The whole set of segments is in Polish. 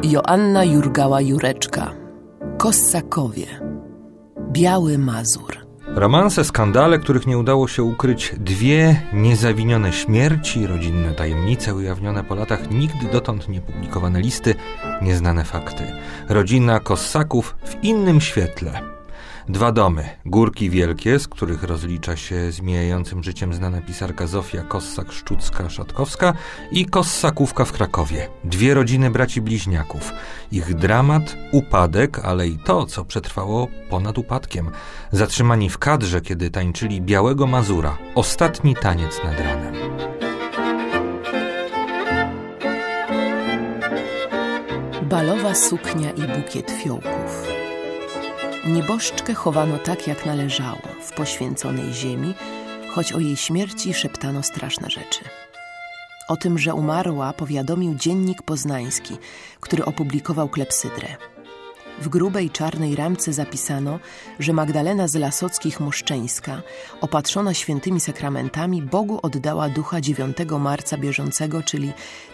Joanna Jurgała-Jureczka. Kossakowie. Biały Mazur. Romanse, skandale, których nie udało się ukryć, dwie niezawinione śmierci, rodzinne tajemnice ujawnione po latach, nigdy dotąd niepublikowane listy, nieznane fakty. Rodzina Kossaków w innym świetle. Dwa domy, Górki Wielkie, z których rozlicza się z mijającym życiem znana pisarka Zofia Kossak-Szczucka-Szatkowska, i Kossakówka w Krakowie. Dwie rodziny braci bliźniaków. Ich dramat, upadek, ale i to, co przetrwało ponad upadkiem. Zatrzymani w kadrze, kiedy tańczyli Białego Mazura. Ostatni taniec nad ranem. Balowa suknia i bukiet fiołków. Nieboszczkę chowano tak, jak należało, w poświęconej ziemi, choć o jej śmierci szeptano straszne rzeczy. O tym, że umarła, powiadomił Dziennik Poznański, który opublikował klepsydrę. W grubej czarnej ramce zapisano, że Magdalena z Lasockich-Moszczeńska, opatrzona świętymi sakramentami, Bogu oddała ducha 9 marca bieżącego, czyli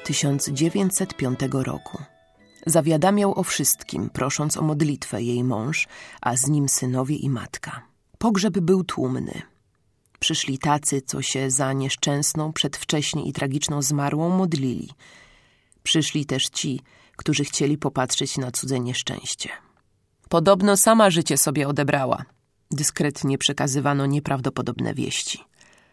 1905 roku. Zawiadamiał o wszystkim, prosząc o modlitwę jej mąż, a z nim synowie i matka. Pogrzeb był tłumny. Przyszli tacy, co się za nieszczęsną, przedwcześnie i tragiczną zmarłą modlili. Przyszli też ci, którzy chcieli popatrzeć na cudze nieszczęście. Podobno sama życie sobie odebrała. Dyskretnie przekazywano nieprawdopodobne wieści.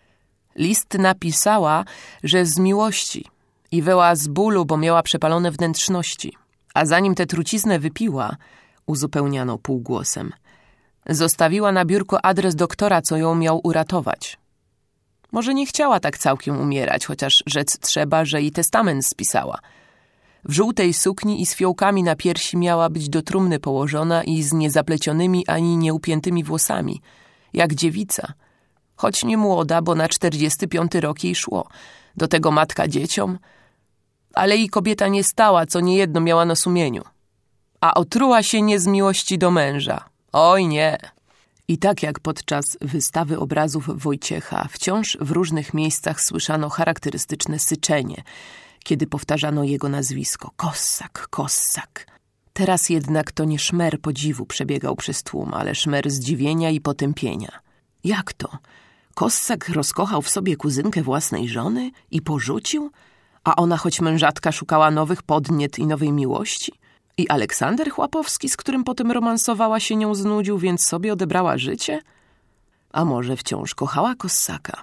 List napisała, że z miłości i wyła z bólu, bo miała przepalone wnętrzności. A zanim tę truciznę wypiła, uzupełniano półgłosem, zostawiła na biurku adres doktora, co ją miał uratować. Może nie chciała tak całkiem umierać, chociaż rzec trzeba, że i testament spisała. W żółtej sukni i z fiołkami na piersi miała być do trumny położona i z niezaplecionymi ani nieupiętymi włosami, jak dziewica. Choć nie młoda, bo na 45 rok jej szło. Do tego matka dzieciom. Ale i kobieta nie stała, co niejedno miała na sumieniu. A otruła się nie z miłości do męża. Oj nie. I tak jak podczas wystawy obrazów Wojciecha, wciąż w różnych miejscach słyszano charakterystyczne syczenie, kiedy powtarzano jego nazwisko. Kossak, Kossak. Teraz jednak to nie szmer podziwu przebiegał przez tłum, ale szmer zdziwienia i potępienia. Jak to? Kossak rozkochał w sobie kuzynkę własnej żony i porzucił? A ona, choć mężatka, szukała nowych podniet i nowej miłości? I Aleksander Chłapowski, z którym potem romansowała, się nią znudził, więc sobie odebrała życie? A może wciąż kochała Kossaka?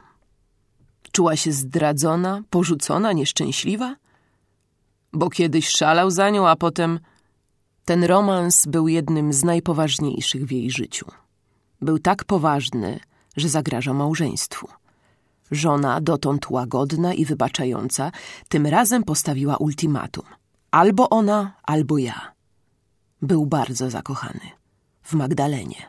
Czuła się zdradzona, porzucona, nieszczęśliwa? Bo kiedyś szalał za nią, a potem... Ten romans był jednym z najpoważniejszych w jej życiu. Był tak poważny, że zagrażał małżeństwu. Żona, dotąd łagodna i wybaczająca, tym razem postawiła ultimatum. Albo ona, albo ja. Był bardzo zakochany. W Magdalenie.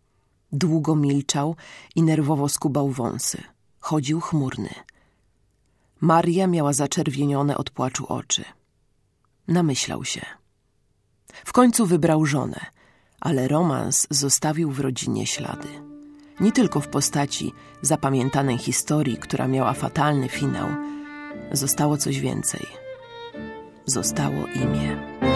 Długo milczał i nerwowo skubał wąsy. Chodził chmurny. Maria miała zaczerwienione od płaczu oczy. Namyślał się. W końcu wybrał żonę, ale romans zostawił w rodzinie ślady. Nie tylko w postaci zapamiętanej historii, która miała fatalny finał. Zostało coś więcej. Zostało imię.